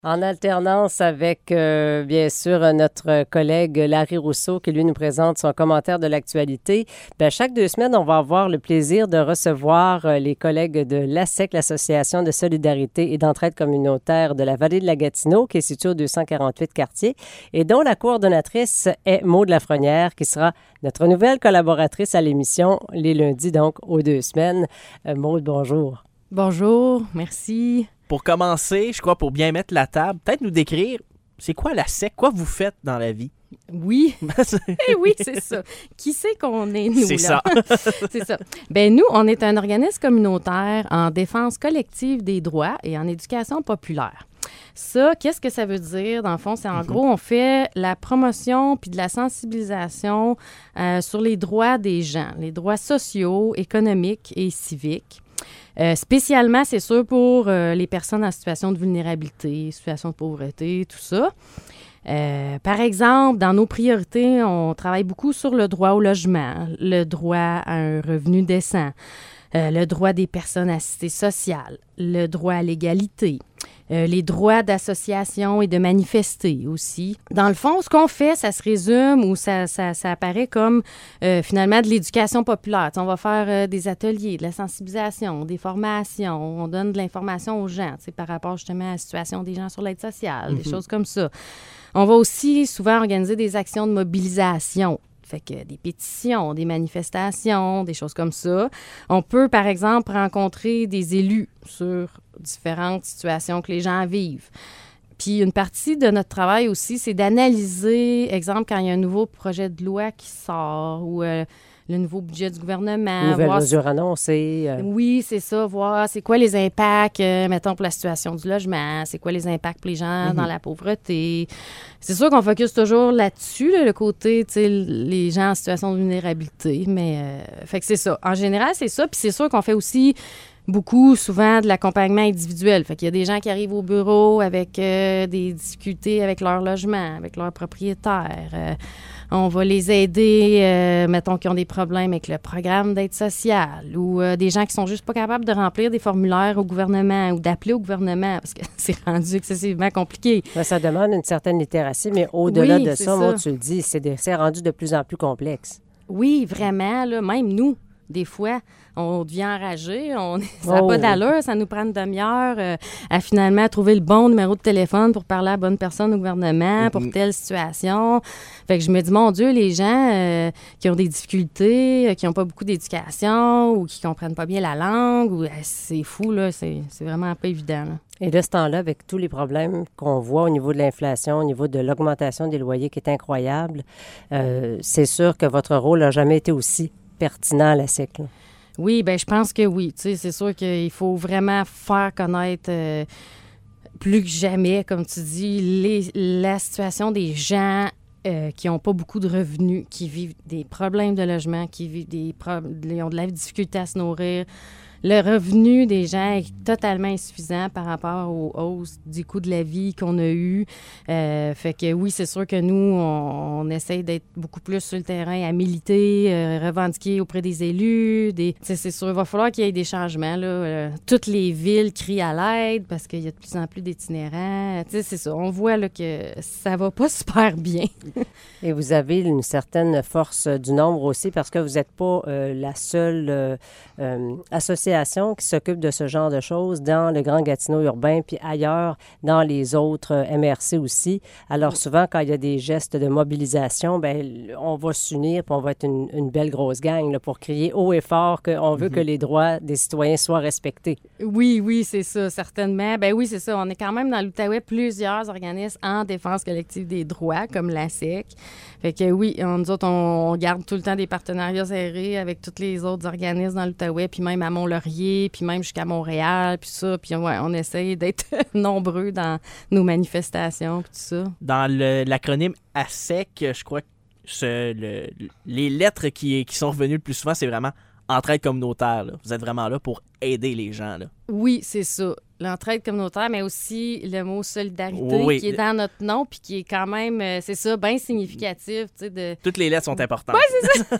En alternance avec, bien sûr, notre collègue Larry Rousseau qui, lui, nous présente son commentaire de l'actualité. Bien, chaque 2 semaines, on va avoir le plaisir de recevoir les collègues de l'ASEC, l'Association de solidarité et d'entraide communautaire de la Vallée de la Gatineau, qui est située au 248 Quartier, et dont la coordonnatrice est Maude Lafrenière, qui sera notre nouvelle collaboratrice à l'émission les lundis, donc, aux 2 semaines. Maude, bonjour. Bonjour, merci. Pour commencer, je crois, pour bien mettre la table, peut-être nous décrire, c'est quoi la SEC? Quoi vous faites dans la vie? Oui, oui, c'est ça. Qui c'est qu'on est, nous, c'est là? ça. C'est ça. Bien, nous, on est un organisme communautaire en défense collective des droits et en éducation populaire. Ça, qu'est-ce que ça veut dire? Dans le fond, c'est en gros, on fait la promotion puis de la sensibilisation sur les droits des gens, les droits sociaux, économiques et civiques. Spécialement, c'est sûr, pour les personnes en situation de vulnérabilité, situation de pauvreté, tout ça. Par exemple, dans nos priorités, on travaille beaucoup sur le droit au logement, le droit à un revenu décent, le droit des personnes assistées sociales, le droit à l'égalité, les droits d'association et de manifester aussi. Dans le fond, ce qu'on fait, ça se résume ou ça apparaît comme finalement de l'éducation populaire. T'sais, on va faire des ateliers, de la sensibilisation, des formations, on donne de l'information aux gens par rapport justement à la situation des gens sur l'aide sociale, des choses comme ça. On va aussi souvent organiser des actions de mobilisation. Fait que des pétitions, des manifestations, des choses comme ça. On peut, par exemple, rencontrer des élus sur différentes situations que les gens vivent. Puis une partie de notre travail aussi, c'est d'analyser, exemple, quand il y a un nouveau projet de loi qui sort ou le nouveau budget du gouvernement. Nouvelles mesures annoncées. Oui, c'est ça. Voir c'est quoi les impacts, mettons, pour la situation du logement. C'est quoi les impacts pour les gens dans la pauvreté. C'est sûr qu'on focus toujours là-dessus, le côté, tu sais, les gens en situation de vulnérabilité. Mais, fait que c'est ça. En général, c'est ça. Puis c'est sûr qu'on fait aussi beaucoup, souvent, de l'accompagnement individuel. Fait qu'il y a des gens qui arrivent au bureau avec des difficultés avec leur logement, avec leur propriétaire. On va les aider, mettons, qui ont des problèmes avec le programme d'aide sociale ou des gens qui sont juste pas capables de remplir des formulaires au gouvernement ou d'appeler au gouvernement parce que c'est rendu excessivement compliqué. Ben, ça demande une certaine littératie, mais au-delà Oui, de c'est ça, moi, tu le dis, c'est rendu de plus en plus complexe. Oui, vraiment, là, même nous, des fois, on devient enragé, ça n'a pas d'allure, ça nous prend une demi-heure à finalement trouver le bon numéro de téléphone pour parler à la bonne personne au gouvernement pour telle situation. Fait que je me dis, mon Dieu, les gens qui ont des difficultés, qui n'ont pas beaucoup d'éducation ou qui comprennent pas bien la langue, c'est fou, là, c'est vraiment pas évident, là. Et de ce temps-là, avec tous les problèmes qu'on voit au niveau de l'inflation, au niveau de l'augmentation des loyers qui est incroyable, c'est sûr que votre rôle n'a jamais été aussi pertinent à la SEC, là. Oui, bien, je pense que oui. Tu sais, c'est sûr qu'il faut vraiment faire connaître plus que jamais, comme tu dis, la situation des gens qui n'ont pas beaucoup de revenus, qui vivent des problèmes de logement, qui vivent ont de la difficulté à se nourrir. Le revenu des gens est totalement insuffisant par rapport aux hausses du coût de la vie qu'on a eues. Fait que oui, c'est sûr que nous, on essaie d'être beaucoup plus sur le terrain, à militer, revendiquer auprès des élus. C'est sûr, il va falloir qu'il y ait des changements, là. Toutes les villes crient à l'aide parce qu'il y a de plus en plus d'itinérants. C'est ça. On voit là, que ça va pas super bien. Et vous avez une certaine force du nombre aussi parce que vous n'êtes pas la seule association qui s'occupe de ce genre de choses dans le Grand Gatineau urbain puis ailleurs, dans les autres MRC aussi. Alors souvent, quand il y a des gestes de mobilisation, bien, on va s'unir puis on va être une belle grosse gang là, pour crier haut et fort qu'on veut que les droits des citoyens soient respectés. Oui, c'est ça, certainement. Ben oui, c'est ça. On est quand même dans l'Outaouais plusieurs organismes en défense collective des droits, comme la SEC. Fait que oui, nous autres, on garde tout le temps des partenariats serrés avec tous les autres organismes dans l'Outaouais, puis même à Mont-Laurier, puis même jusqu'à Montréal, puis ça. Puis ouais, on essaye d'être nombreux dans nos manifestations, puis tout ça. Dans l'acronyme ASEC, je crois que les lettres qui sont revenues le plus souvent, c'est vraiment entraide communautaire, là. Vous êtes vraiment là pour aider les gens, là. Oui, c'est ça. L'entraide communautaire, mais aussi le mot solidarité qui est dans notre nom puis qui est quand même, c'est ça, bien significatif. Toutes les lettres sont importantes. Oui, c'est ça.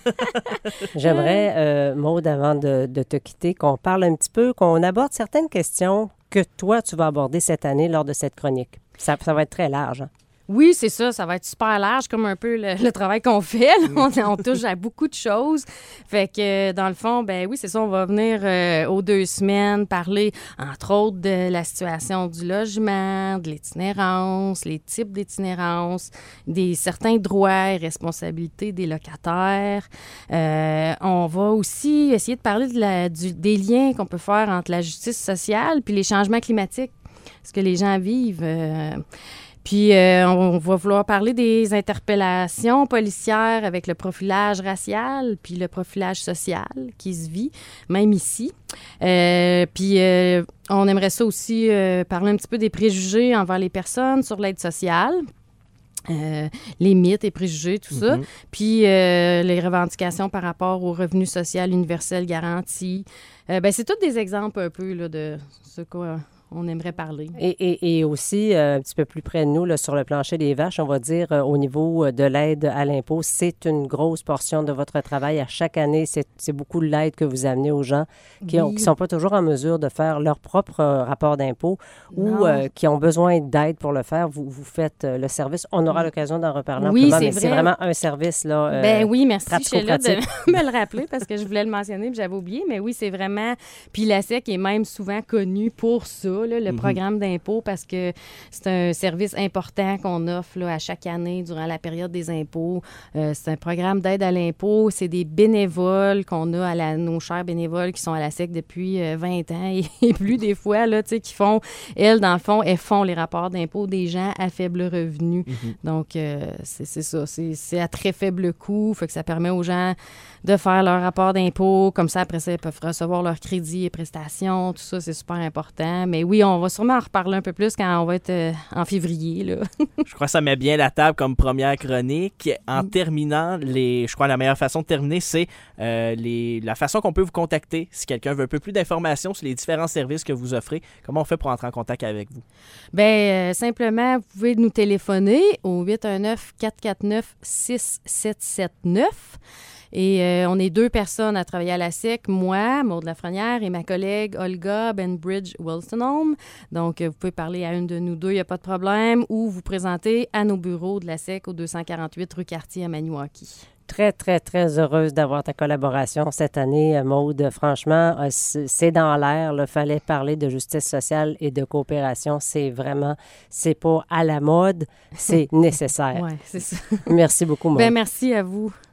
J'aimerais, Maude, avant de te quitter, qu'on parle un petit peu, qu'on aborde certaines questions que toi, tu vas aborder cette année lors de cette chronique. Ça va être très large. Hein? Oui, c'est ça. Ça va être super large, comme un peu le travail qu'on fait. On touche à beaucoup de choses. Fait que, dans le fond, ben oui, c'est ça. On va venir aux 2 semaines parler, entre autres, de la situation du logement, de l'itinérance, les types d'itinérance, certains droits et responsabilités des locataires. On va aussi essayer de parler des liens qu'on peut faire entre la justice sociale puis les changements climatiques, ce que les gens vivent. Puis, on va vouloir parler des interpellations policières avec le profilage racial puis le profilage social qui se vit, même ici. Puis, on aimerait ça aussi parler un petit peu des préjugés envers les personnes sur l'aide sociale. Les mythes et préjugés, tout ça. Puis, les revendications par rapport au revenu social universel garanti. C'est tous des exemples un peu là, de ce qu'on aimerait parler. Et aussi, un petit peu plus près de nous, là, sur le plancher des vaches, on va dire, au niveau de l'aide à l'impôt, c'est une grosse portion de votre travail. À chaque année, c'est beaucoup de l'aide que vous amenez aux gens qui ne sont pas toujours en mesure de faire leur propre rapport d'impôt ou qui ont besoin d'aide pour le faire. Vous faites le service. On aura l'occasion d'en reparler amplement, mais c'est vraiment un service là. Oui, merci, Sheila, de me le rappeler parce que je voulais le mentionner puis j'avais oublié. Mais oui, c'est vraiment... Puis la SEC est même souvent connue pour ça, là, le programme d'impôt, parce que c'est un service important qu'on offre là, à chaque année durant la période des impôts. C'est un programme d'aide à l'impôt. C'est des bénévoles qu'on a, nos chers bénévoles qui sont à la SEC depuis 20 ans et plus des fois, là, qui font, dans le fond, elles font les rapports d'impôt des gens à faible revenu. Donc, c'est ça. C'est à très faible coût. Fait que ça permet aux gens de faire leur rapport d'impôt. Comme ça, après ça, ils peuvent recevoir leurs crédits et prestations. Tout ça, c'est super important. Mais oui, on va sûrement en reparler un peu plus quand on va être en février, là. Je crois que ça met bien la table comme première chronique. En terminant, je crois que la meilleure façon de terminer, c'est la façon qu'on peut vous contacter si quelqu'un veut un peu plus d'informations sur les différents services que vous offrez. Comment on fait pour entrer en contact avec vous? Bien, simplement, vous pouvez nous téléphoner au 819-449-6779. Et on est 2 personnes à travailler à la SEC, moi, Maude Lafrenière, et ma collègue Olga Benbridge-Wilstonholm. Donc, vous pouvez parler à une de nous 2, il n'y a pas de problème, ou vous présenter à nos bureaux de la SEC au 248 rue Cartier à Maniwaki. Très, très, très heureuse d'avoir ta collaboration cette année, Maude. Franchement, c'est dans l'air. Il fallait parler de justice sociale et de coopération. C'est pas à la mode, c'est nécessaire. Oui, c'est ça. Merci beaucoup, Maude. Bien, merci à vous.